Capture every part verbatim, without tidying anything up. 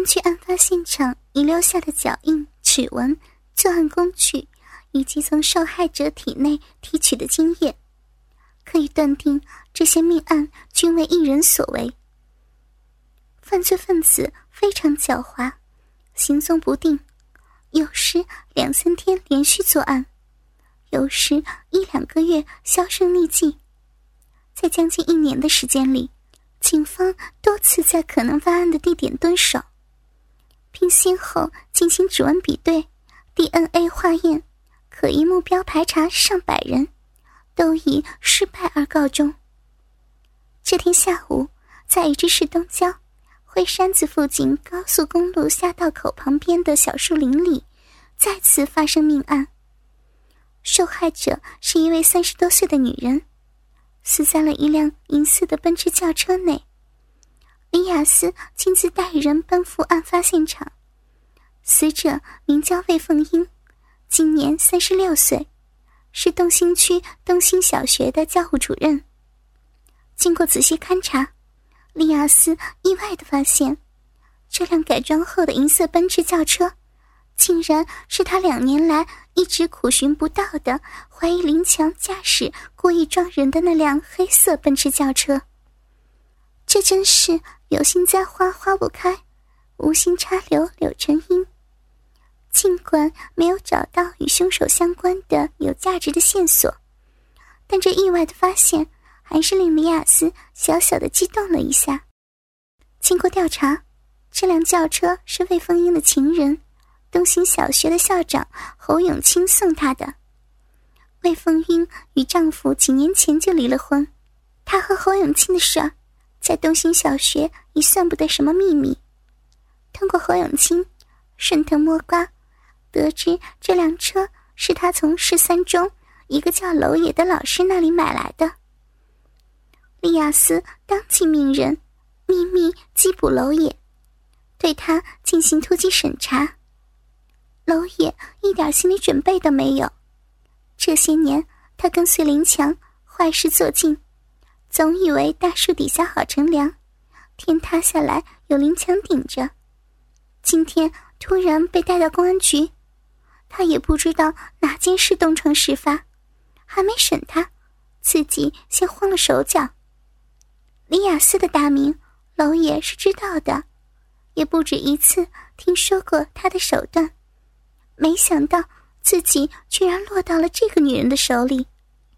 根据案发现场遗留下的脚印、指纹、作案工具以及从受害者体内提取的精液，可以断定这些命案均为一人所为。犯罪分子非常狡猾，行踪不定，有时两三天连续作案，有时一两个月销声匿迹。在将近一年的时间里，警方多次在可能犯案的地点蹲守，并先后进行指纹比对、D N A 化验，可疑目标排查上百人，都以失败而告终。这天下午，在宜治市东郊灰山子附近高速公路下道口旁边的小树林里，再次发生命案。受害者是一位三十多岁的女人，死在了一辆银色的奔驰轿车内。李雅思亲自带人奔赴案发现场。死者名叫魏凤英，今年三十六岁，是东兴区东兴小学的教务主任。经过仔细勘查，李雅思意外地发现，这辆改装后的银色奔驰轿车竟然是他两年来一直苦寻不到的，怀疑林强驾驶故意撞人的那辆黑色奔驰轿车。这真是有心栽花花不开，无心插柳柳成荫。尽管没有找到与凶手相关的有价值的线索，但这意外的发现还是令李雅思小小的激动了一下。经过调查，这辆轿车是魏凤英的情人东兴小学的校长侯永清送她的。魏凤英与丈夫几年前就离了婚，她和侯永清的事儿在东兴小学已算不得什么秘密。通过侯永清顺藤摸瓜，得知这辆车是他从市三中一个叫娄野的老师那里买来的。李雅思当即命人秘密缉捕娄野，对他进行突击审查。娄野一点心理准备都没有，这些年他跟随林强坏事做尽，总以为大树底下好乘凉，天塌下来有林强顶着。今天突然被带到公安局，他也不知道哪件事东窗事发，还没审他，自己先慌了手脚。李雅思的大名娄野是知道的，也不止一次听说过他的手段，没想到自己居然落到了这个女人的手里。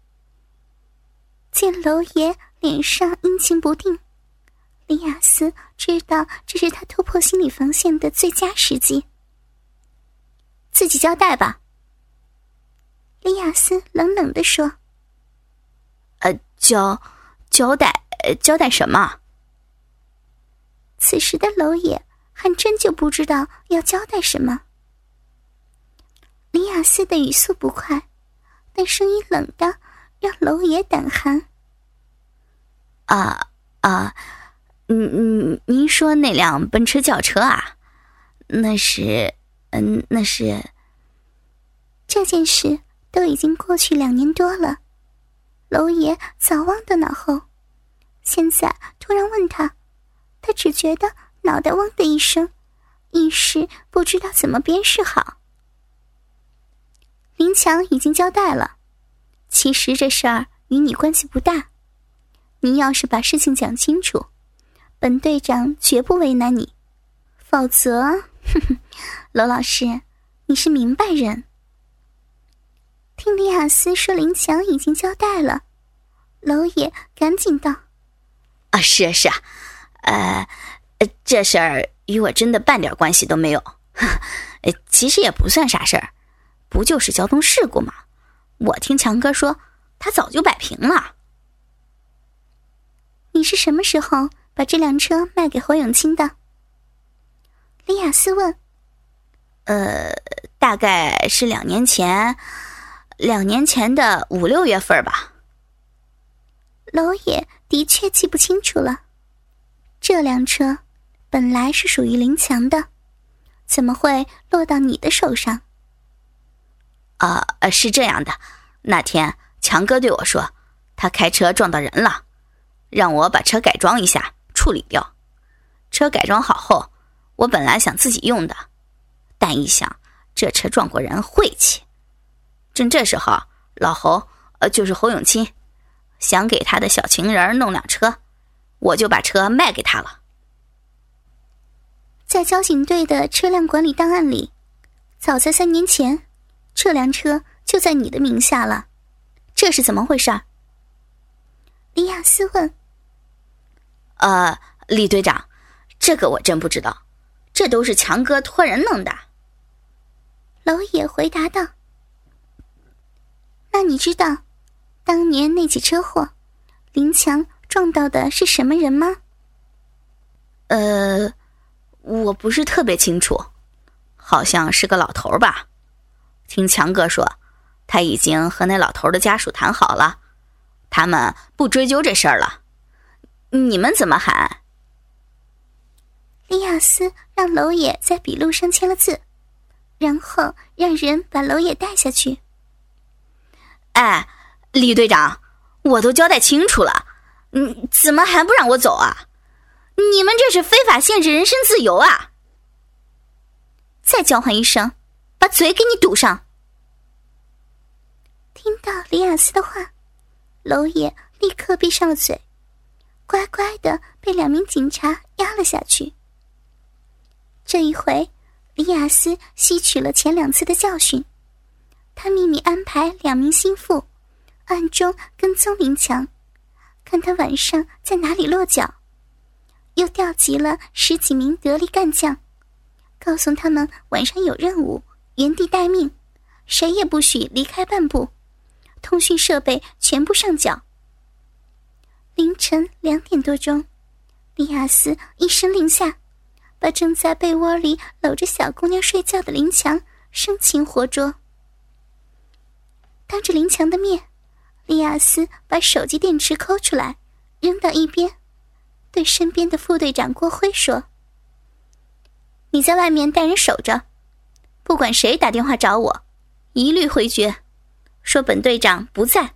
见娄野脸上阴晴不定，李雅思知道这是他突破心理防线的最佳时机。自己交代吧。李雅思冷冷地说。 呃，交交代交代什么？ 此时的娄野还真就不知道要交代什么。李雅思的语速不快，但声音冷的让娄野胆寒。 啊啊，嗯，您说那辆奔驰轿车啊？那是，嗯，那是。 这件事都已经过去两年多了，娄野早忘到脑后，现在突然问他，他只觉得脑袋嗡的一声，一时不知道怎么编饰好。林强已经交代了，其实这事儿与你关系不大，你要是把事情讲清楚，本队长绝不为难你，否则，哼哼，娄老师，你是明白人。听李雅思说林强已经交代了，娄野赶紧道： 啊，是啊是啊，呃，这事儿与我真的半点关系都没有，其实也不算啥事儿，不就是交通事故吗？我听强哥说，他早就摆平了。 你是什么时候把这辆车卖给侯永清的？李雅思问。 呃，大概是两年前，两年前的五六月份吧。 娄野的确记不清楚了。这辆车本来是属于林强的，怎么会落到你的手上？ 啊、呃，是这样的，那天强哥对我说，他开车撞到人了，让我把车改装一下，处理掉。车改装好后， 我本来想自己用的，但一想这车撞过人晦气。正这时候，老侯，呃，就是侯永清，想给他的小情人弄辆车，我就把车卖给他了。 在交警队的车辆管理档案里，早在三年前，这辆车就在你的名下了，这是怎么回事？ 李亚斯问。 呃，李队长，这个我真不知道，这都是强哥托人弄的。 娄野回答道。那你知道当年那起车祸林强撞到的是什么人吗？ 呃，我不是特别清楚，好像是个老头吧。听强哥说他已经和那老头的家属谈好了，他们不追究这事儿了。你们怎么喊？ 李亚斯让娄野在笔录上签了字，然后让人把娄野带下去。 哎，李队长，我都交代清楚了，你怎么还不让我走啊？你们这是非法限制人身自由啊！ 再叫唤一声，把嘴给你堵上。听到李亚斯的话，娄野立刻闭上了嘴，乖乖的被两名警察押了下去。这一回，李亚斯吸取了前两次的教训，他秘密安排两名心腹暗中跟踪林强，看他晚上在哪里落脚，又调集了十几名得力干将，告诉他们晚上有任务，原地待命，谁也不许离开半步，通讯设备全部上缴。凌晨两点多钟，李亚斯一声令下，把正在被窝里搂着小姑娘睡觉的林强生擒活捉。当着林强的面，李亚斯把手机电池抠出来扔到一边，对身边的副队长郭辉说：你在外面带人守着，不管谁打电话找我，一律回绝，说本队长不在。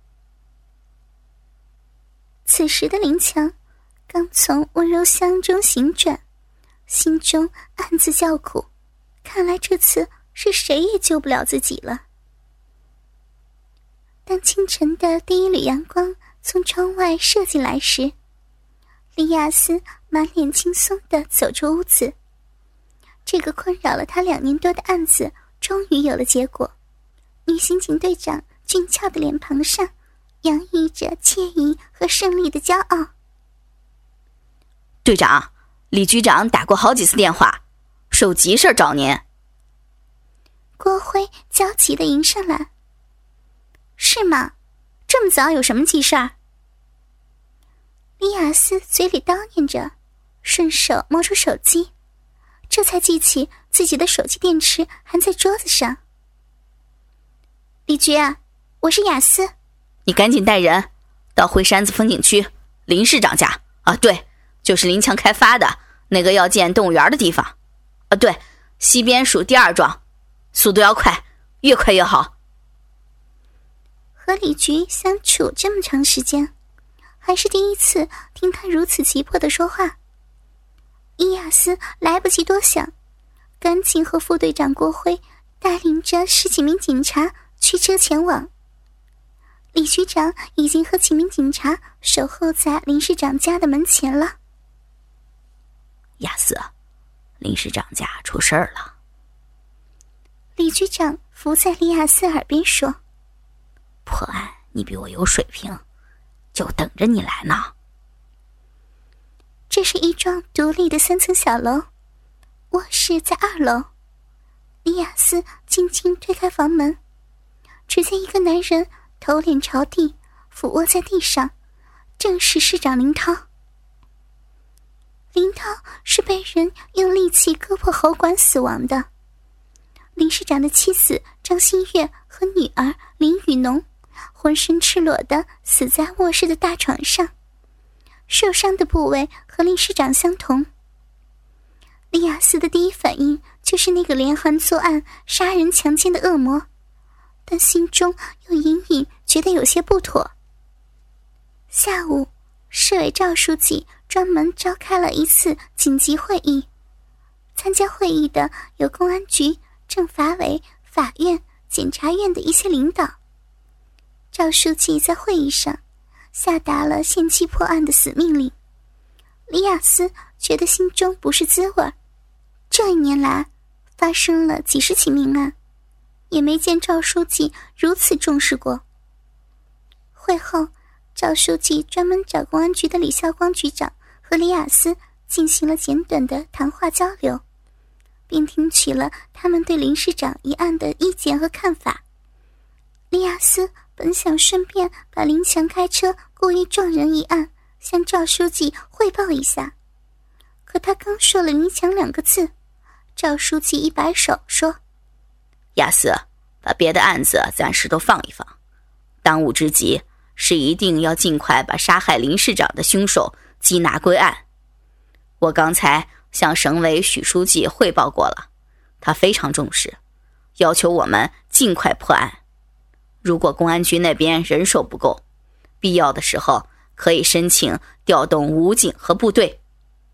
此时的林强刚从温柔乡中醒转，心中暗自叫苦，看来这次是谁也救不了自己了。当清晨的第一缕阳光从窗外射进来时，李亚斯满脸轻松地走出屋子。这个困扰了他两年多的案子终于有了结果，女刑警队长俊俏的脸庞上洋溢着惬意和胜利的骄傲。 队长，李局长打过好几次电话，说有急事找您。 郭辉焦急地迎上来。是吗？这么早有什么急事儿？李亚斯嘴里叨念着，顺手摸出手机，这才记起自己的手机电池还在桌子上。李局啊，我是雅思。 你赶紧带人到灰山子风景区林市长家啊，对，就是林强开发的那个要建动物园的地方啊，对，西边属第二庄，速度要快，越快越好。 和李局相处这么长时间，还是第一次听他如此急迫地说话。伊亚斯来不及多想，赶紧和副队长郭辉带领着十几名警察驱车前往。李局长已经和几名警察守候在林市长家的门前了。 亚斯，林市长家出事儿了。 李局长伏在李亚斯耳边说： 破案你比我有水平，就等着你来呢。 这是一幢独立的三层小楼，卧室在二楼。李亚斯轻轻推开房门，只见一个男人头脸朝地，俯卧在地上，正是市长林涛。林涛是被人用利器割破喉管死亡的。林市长的妻子张馨月和女儿林雨农浑身赤裸地死在卧室的大床上，受伤的部位和林市长相同。李亚斯的第一反应就是那个连环作案杀人强奸的恶魔，但心中又隐隐觉得有些不妥。下午，市委赵书记专门召开了一次紧急会议， 参加会议的有公安局、政法委、法院、检察院的一些领导。赵书记在会议上下达了限期破案的死命令。李雅思觉得心中不是滋味，这一年来发生了几十起命案，也没见赵书记如此重视过。会后，赵书记专门找公安局的李孝光局长和李雅思进行了简短的谈话交流，并听取了他们对林市长一案的意见和看法。李雅思本想顺便把林强开车故意撞人一案向赵书记汇报一下，可他刚说了林强两个字，赵书记一摆手说： 雅思，把别的案子暂时都放一放，当务之急是一定要尽快把杀害林市长的凶手缉拿归案。我刚才向省委许书记汇报过了，他非常重视，要求我们尽快破案。如果公安局那边人手不够，必要的时候可以申请调动武警和部队。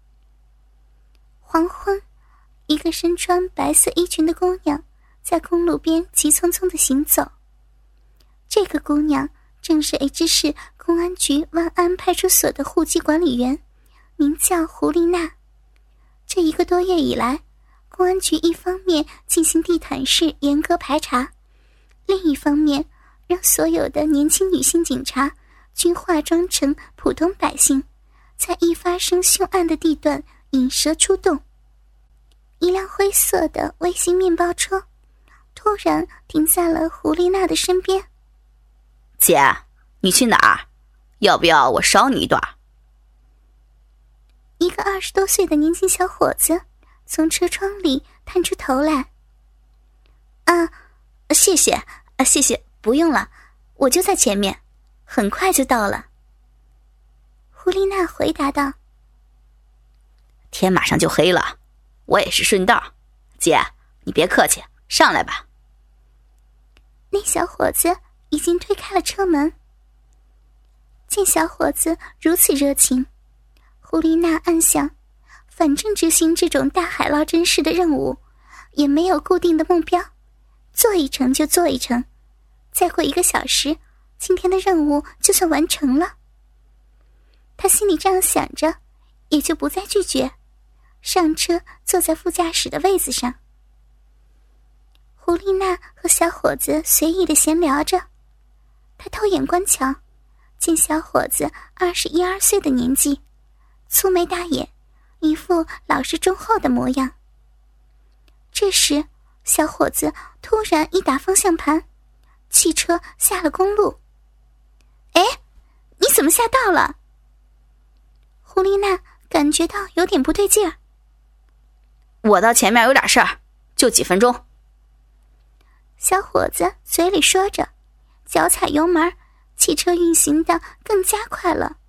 黄昏，一个身穿白色衣裙的姑娘在公路边急匆匆地行走。这个姑娘正是 H 市公安局万安派出所的户籍管理员，名叫胡丽娜。这一个多月以来，公安局一方面进行地毯式严格排查，另一方面让所有的年轻女性警察均化妆成普通百姓，在易发生凶案的地段引蛇出洞。一辆灰色的微型面包车突然停在了胡丽娜的身边。 姐，你去哪儿？要不要我捎你一段？ 一个二十多岁的年轻小伙子从车窗里探出头来。 啊，谢谢，啊，谢谢，不用了，我就在前面，很快就到了。 胡丽娜回答道。 天马上就黑了，我也是顺道。姐，你别客气，上来吧。 那小伙子已经推开了车门。见小伙子如此热情，胡丽娜暗想，反正执行这种大海捞针式的任务也没有固定的目标，做一程就做一程，再过一个小时，今天的任务就算完成了。她心里这样想着，也就不再拒绝，上车坐在副驾驶的位子上。胡丽娜和小伙子随意地闲聊着，她偷眼观瞧，见小伙子二十一二岁的年纪，粗眉大眼，一副老实忠厚的模样。这时，小伙子突然一打方向盘，汽车下了公路。哎，你怎么下道了？胡丽娜感觉到有点不对劲儿。 我到前面有点事儿，就几分钟。 小伙子嘴里说着，脚踩油门，汽车运行的更加快了。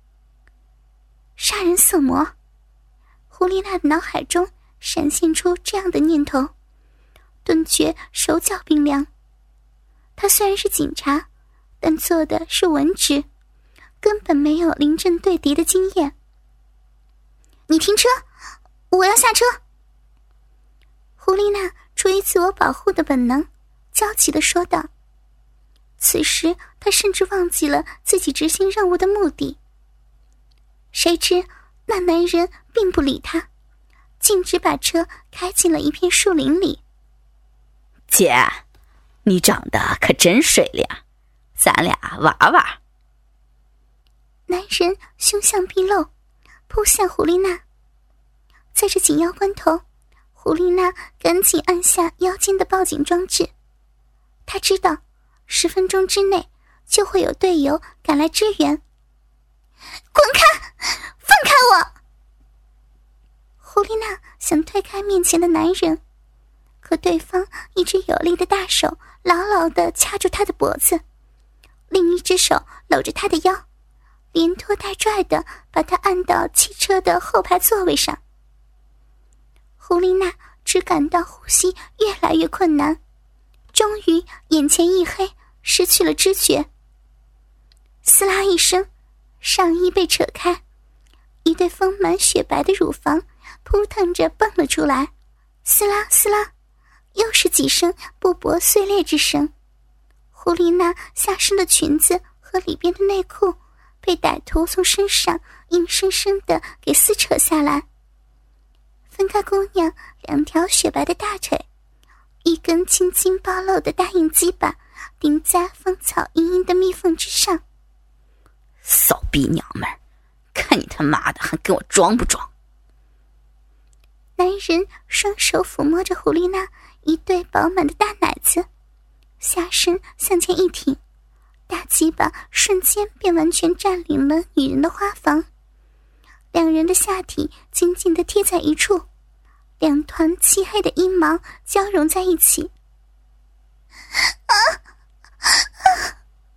杀人色魔，胡丽娜的脑海中闪现出这样的念头，顿觉手脚冰凉。她虽然是警察，但做的是文职，根本没有临阵对敌的经验。你停车，我要下车。胡丽娜出于自我保护的本能，焦急地说道。此时她甚至忘记了自己执行任务的目的。谁知那男人并不理她，径直把车开进了一片树林里。 姐，你长得可真水灵，咱俩玩玩。 男人凶相毕露，扑向胡丽娜。在这紧要关头，胡丽娜赶紧按下腰间的报警装置。她知道十分钟之内就会有队友赶来支援。滚开！放开我！胡丽娜想推开面前的男人，可对方一只有力的大手牢牢地掐住她的脖子，另一只手搂着她的腰，连拖带拽地把她按到汽车的后排座位上。胡丽娜只感到呼吸越来越困难，终于眼前一黑，失去了知觉。撕拉一声，上衣被扯开， 一对丰满雪白的乳房扑腾着蹦了出来，撕拉撕拉，又是几声布帛碎裂之声。胡丽娜下身的裙子和里边的内裤被歹徒从身上硬生生地给撕扯下来，分开姑娘两条雪白的大腿，一根青筋暴露的大硬鸡巴顶在芳草茵茵的蜜缝之上。 骚逼娘们儿，看你他妈的还跟我装不装？ 男人双手抚摸着胡丽娜一对饱满的大奶子，下身向前一挺，大鸡巴瞬间便完全占领了女人的花房。两人的下体紧紧地贴在一处，两团漆黑的阴毛交融在一起。啊啊！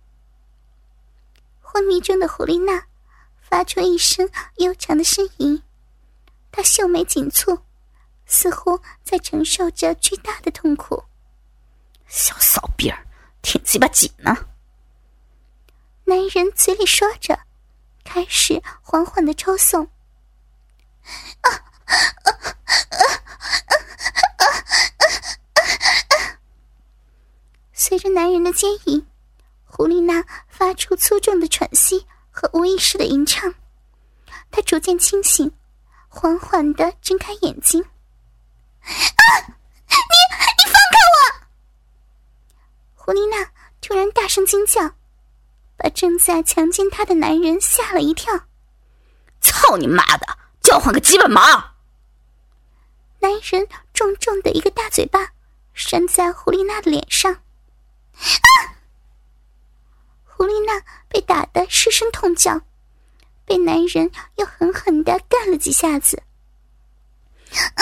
昏迷中的胡丽娜发出一声悠长的呻吟，她秀眉紧蹙，似乎在承受着巨大的痛苦。 小骚逼儿，挺鸡巴紧呢。 男人嘴里说着，开始缓缓地抽送。啊啊啊啊啊！随着男人的坚硬，胡丽娜发出粗重的喘息和无意识的吟唱。她逐渐清醒，缓缓地睁开眼睛。啊！你你放开我！胡丽娜突然大声惊叫，把正在强奸她的男人吓了一跳。 操你妈的，叫唤个鸡巴毛！ 男人重重的一个大嘴巴扇在胡丽娜的脸上。啊！胡丽娜被打得失声痛叫，被男人又狠狠地干了几下子。啊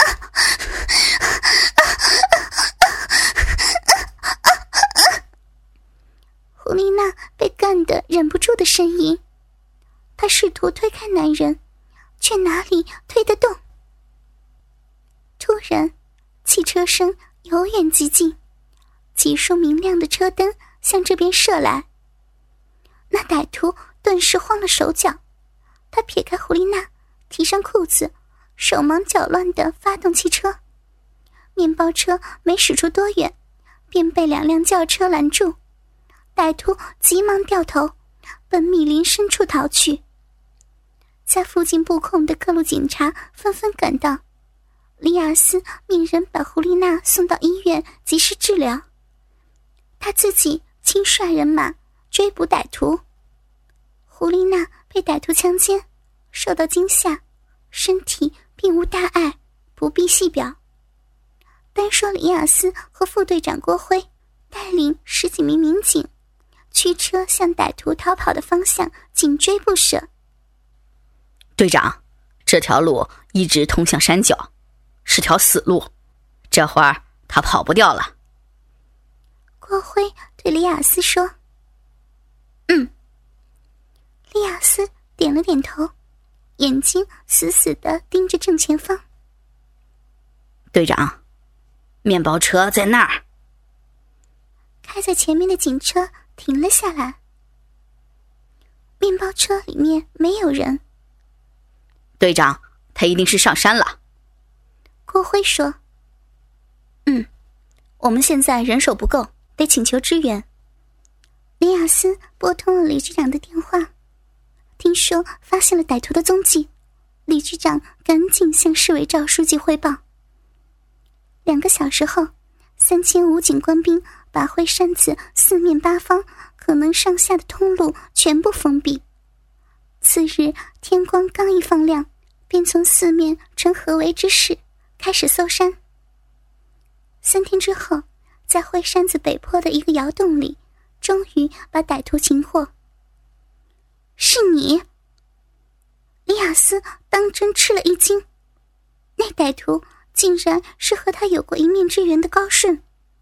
胡丽娜被干得忍不住的呻吟，她试图推开男人，却哪里推得动。突然，汽车声由远及近，几束明亮的车灯向这边射来。那歹徒顿时慌了手脚，他撇开胡丽娜，提上裤子，手忙脚乱地发动汽车。面包车没驶出多远，便被两辆轿车拦住。歹徒急忙掉头，奔密林深处逃去。在附近布控的各路警察纷纷赶到，里亚斯命人把胡丽娜送到医院及时治疗，他自己亲率人马追捕歹徒。胡丽娜被歹徒强奸，受到惊吓，身体并无大碍，不必细表。单说里亚斯和副队长郭辉带领十几名民警驱车向歹徒逃跑的方向紧追不舍。 队长，这条路一直通向山脚，是条死路，这会儿他跑不掉了。 郭辉对里亚斯说。嗯。里亚斯点了点头，眼睛死死地盯着正前方。 队长，面包车在那儿。 开在前面的警车停了下来。面包车里面没有人。 队长，他一定是上山了。 郭辉说。嗯，我们现在人手不够，得请求支援。里亚斯拨通了李局长的电话，听说发现了歹徒的踪迹，李局长赶紧向市委赵书记汇报。两个小时后，三千武警官兵把灰山子四面八方可能上下的通路全部封闭。次日天光刚一放亮，便从四面呈合围之势开始搜山。三天之后，在灰山子北坡的一个窑洞里，终于把歹徒擒获。是你？里亚斯当真吃了一惊，那歹徒竟然是和他有过一面之缘的高顺。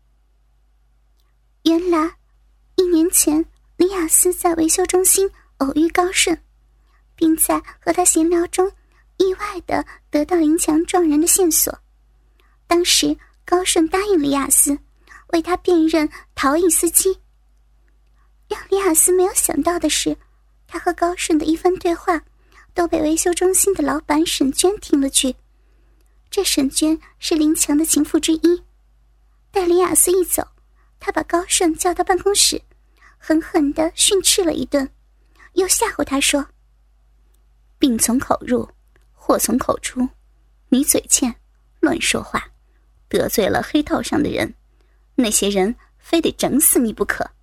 原来一年前里亚斯在维修中心偶遇高顺，并在和他闲聊中意外地得到林强撞人的线索。当时高顺答应里亚斯为他辨认逃逸司机。让里亚斯没有想到的是，他和高顺的一番对话都被维修中心的老板沈娟听了去。这沈娟是林强的情妇之一，待李雅思一走，他把高顺叫到办公室，狠狠地训斥了一顿，又吓唬他说： 病从口入，祸从口出，你嘴欠，乱说话，得罪了黑道上的人，那些人非得整死你不可。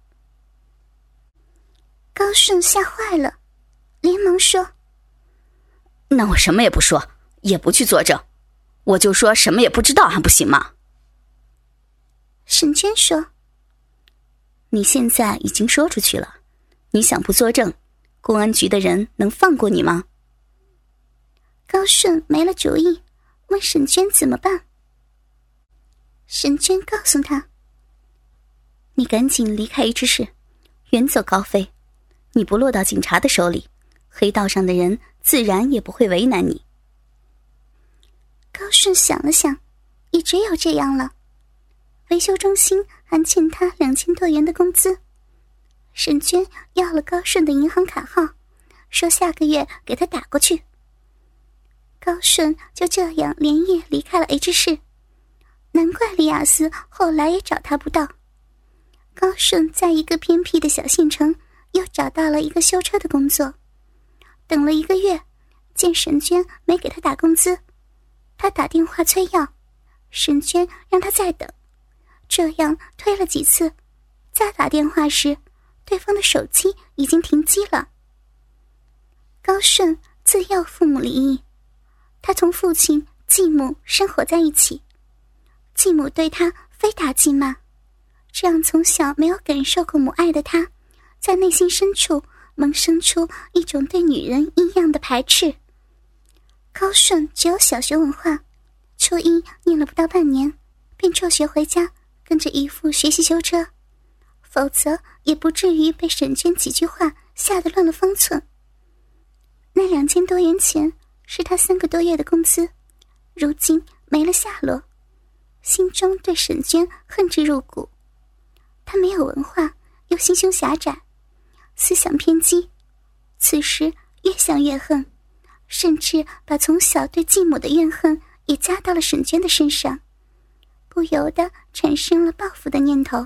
高顺吓坏了，连忙说： 那我什么也不说，也不去作证，我就说什么也不知道还不行吗？ 沈娟说： 你现在已经说出去了，你想不作证，公安局的人能放过你吗？ 高顺没了主意，问沈娟怎么办。沈娟告诉他： 你赶紧离开 H 市，远走高飞，你不落到警察的手里，黑道上的人自然也不会为难你。 高顺想了想，也只有这样了。维修中心还欠他两千多元的工资，沈娟要了高顺的银行卡号，说下个月给他打过去。高顺就这样连夜离开了 H 市，难怪李雅思后来也找他不到。高顺在一个偏僻的小县城又找到了一个修车的工作，等了一个月，见沈娟没给他打工资，他打电话催要，沈娟让他再等，这样推了几次，再打电话时，对方的手机已经停机了。高顺自幼父母离异，他同父亲继母生活在一起，继母对他非打即骂，这样从小没有感受过母爱的他，在内心深处萌生出一种对女人异样的排斥。高顺只有小学文化，初一念了不到半年，便辍学回家，跟着姨父学习修车，否则也不至于被沈娟几句话吓得乱了方寸。那两千多元钱是他三个多月的工资，如今没了下落，心中对沈娟恨之入骨。他没有文化，又心胸狭窄，思想偏激，此时越想越恨，甚至把从小对继母的怨恨也加到了沈娟的身上，不由得产生了报复的念头。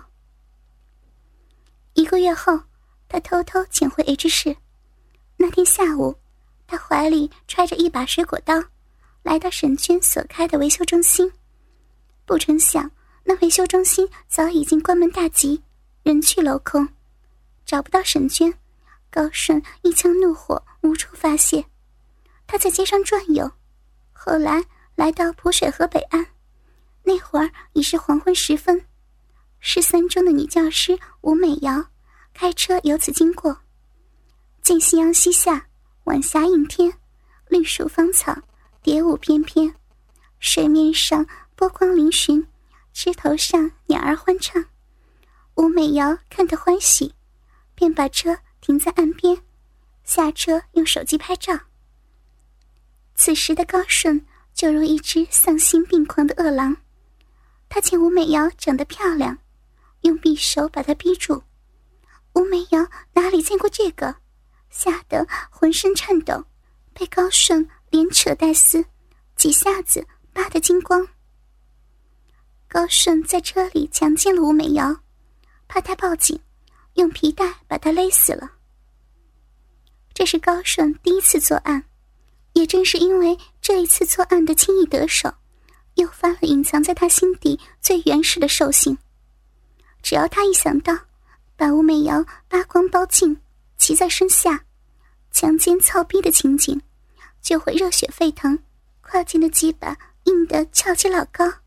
一个月后，他偷偷潜回 H 市。那天下午，他怀里揣着一把水果刀，来到沈娟所开的维修中心。不成想，那维修中心早已经关门大吉，人去楼空，找不到沈娟。高顺一腔怒火无处发泄，他在街上转悠，后来来到蒲水河北岸，那会儿已是黄昏时分。十三中的女教师吴美瑶开车由此经过，见夕阳西下，晚霞映天，绿树芳草，蝶舞翩翩，水面上波光粼粼，枝头上鸟儿欢唱。吴美瑶看得欢喜，便把车停在岸边，下车用手机拍照。此时的高顺就如一只丧心病狂的饿狼，他见吴美瑶长得漂亮，用匕首把她逼住。吴美瑶哪里见过这个，吓得浑身颤抖，被高顺连扯带撕，几下子扒得精光。高顺在车里强奸了吴美瑶，怕她报警，用皮带把她勒死了。这是高顺第一次作案，也正是因为这一次作案的轻易得手，诱发了隐藏在他心底最原始的兽性。只要他一想到把吴美瑶扒光包尽，骑在身下强奸操逼的情景，就会热血沸腾，跨进的鸡巴硬得翘起老高。